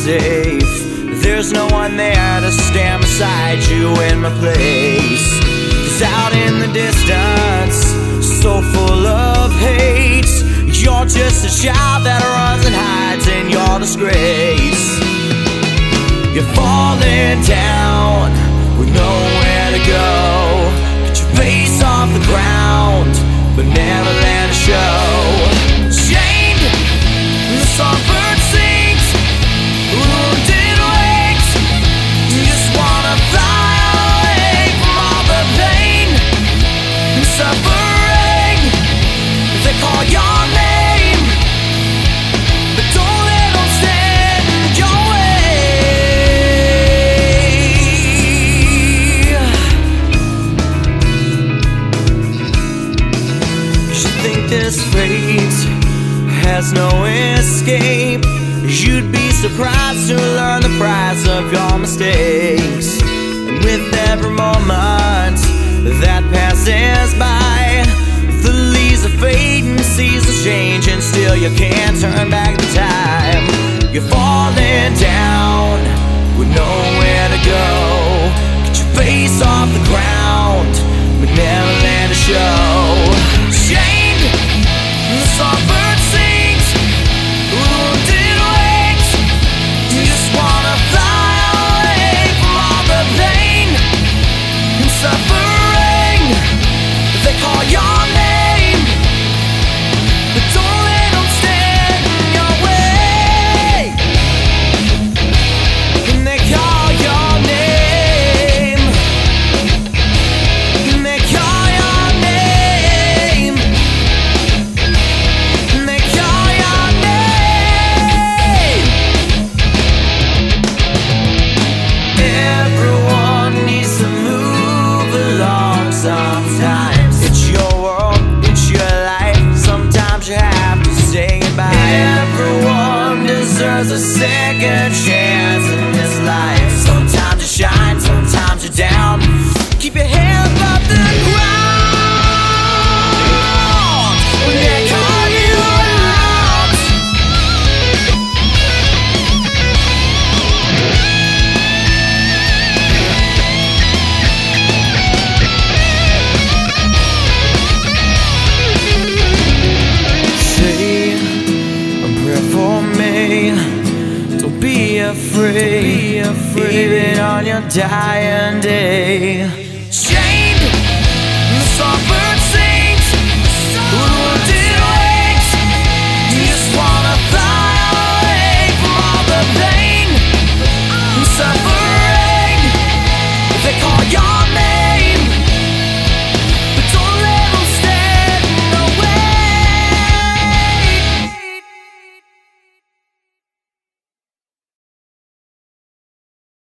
safe. There's no one there to stand beside you in my place. 'Cause out in the distance, so full of hate, you're just a child that runs and hides in your disgrace. You're falling down with nowhere to go. Get your face off the ground, but never let it show. Shamed, the songbird sings, wounded wings. You just wanna fly away from all the pain and suffering. They call your name, but don't let them stand in your way. You think this fate has no escape? You'd be surprised to learn the price of your mistakes. And with every moment that passes by, the leaves are fading, seasons change, and still you can't turn back the time. You're falling down with nowhere to go. Get your face off the ground, but never let it show. Shamed, the songbird sings, wounded wings. You just wanna fly away from all the pain and suffering. They call your name, but don't let them stand in your way. And they call your name, and they call your name, and they call your name. Everyone needs to move along sometimes. It's your world, it's your life. Sometimes you have to say goodbye. Everyone deserves a second chance in this life. Sometimes you shine, sometimes you're down. Keep your head above the ground when they call you out. Say a prayer for me. Don't be afraid, even on your dying day.